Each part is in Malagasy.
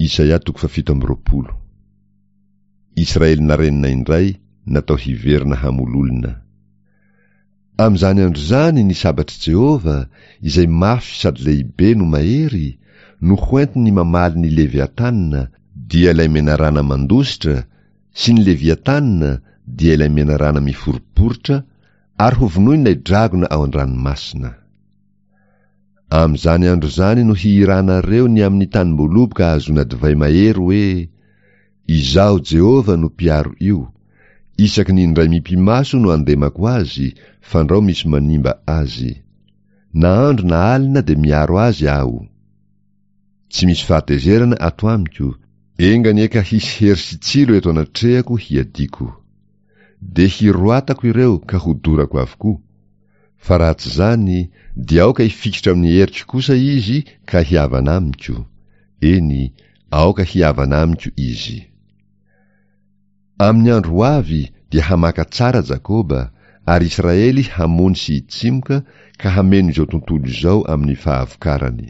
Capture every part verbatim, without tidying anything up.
Isaia toko fafito amby roapolo. Israely narenina indray natao hiverina hamololina. Amin'izany andro zany ny sabatry Jehova izay mafy sady lehibe no mahery no hoentiny mamaly ny Leviatanina dia ilay menarana mandositra sy ny Leviatanina dia ilay menarana miforiporitra ary hovonoiny ilay dragona ao an-dranomasina. Amin'izany andro zany no hihiranareo ny amin'ny tanimboloboka ahazona divay mahery hoe izaho Jehova no mpiaro io, isaky ny indray mipimaso no andemako azy fandrao misy manimba azy. Na andro na alina de miaro azy aho. Tsy misy fahatezerana ato amiko, engany eka hisy hery sy tsilo eto anatrehako hiadiko. De hiroatako ireo ka hodorako avokoa. Fa raha tsy zany, dia aoka hifikitra amin'ny heriko kosa izy ka hiavana amiko. Eny, aoka hiavana amiko izy. Amin'ny andro avy dia hamaka tsara Jakoba, ary Israely hamony sy hitsimoka ka hameno izao tontolo izao amin'ny fahavokarany.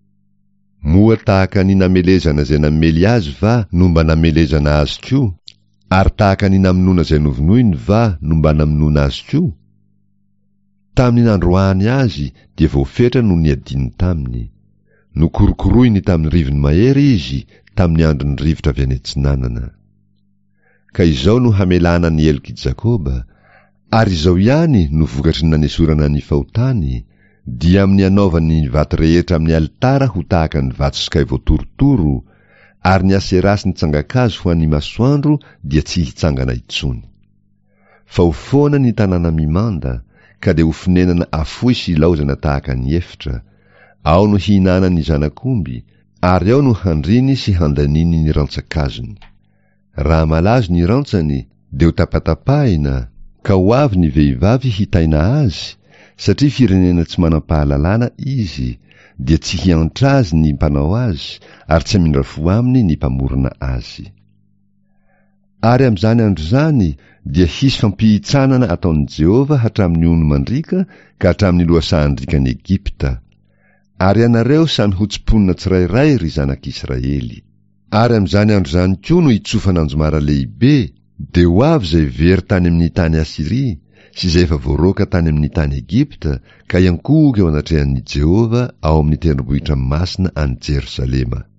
Moa tahaka ny namelezana izay namely azy va no mba namelezana azy koa, ary tahaka ny namonoana izay novonoiny va no mba namonoana azy koa. Tamin'ny nandroany azy dia voafetra no niadiny taminy. Nokorokoroiny tamin'ny rivony mahery izy tamin'ny andron'ny rivotra avy any antsinanana. Ka izao no hamelana ny eloko Jakoba, ary izao ihany no vokatry ny nanesorana ny fahotany, dia amin'ny anaovany ny vato rehetra amin'ny alitara ho tahaka ny vato skay voatorotoro, ary ny aserasy ny tsangakazo ho an'ny masoandro dia tsy hitsangana itsony. Fa ho foana ny tanàna mimanda, ka de ho finanana afoy sy laozana tahaka ny efitra, ao no hihinana ny zanak'omby, ary ao no handriny sy handaniny ny rantsakazony. Raha malazo ny rantsany, de ho tapatapahina, ka ho avy ny vehivavy hitaina azy, satria firenena tsy manam-pahalalana izy, dia tsy hiantra azy ny mpanao azy, ary tsy hamindrafo aminy ny mpamorona azy. Ary amin'izany andro zany, dia hisy fampihitsanana ataon'i Jehova hatramin'ny ono mandrika ka hatramin'ny lohasahandrikan'i Egipta. Ary anareo samy hotsiponina tsirairay ry zanak'Israely. Ary amin'izany andro zany koa no hitsofana anjomara lehibe, de ho avy zay very tany amin'ny tany Asiria, sy zay efa voaroka tany amin'ny tany Egipta, ka iankoka eo anatrehan'i Jehova ao amin'ny tendrombohitra masina any Jerosalema.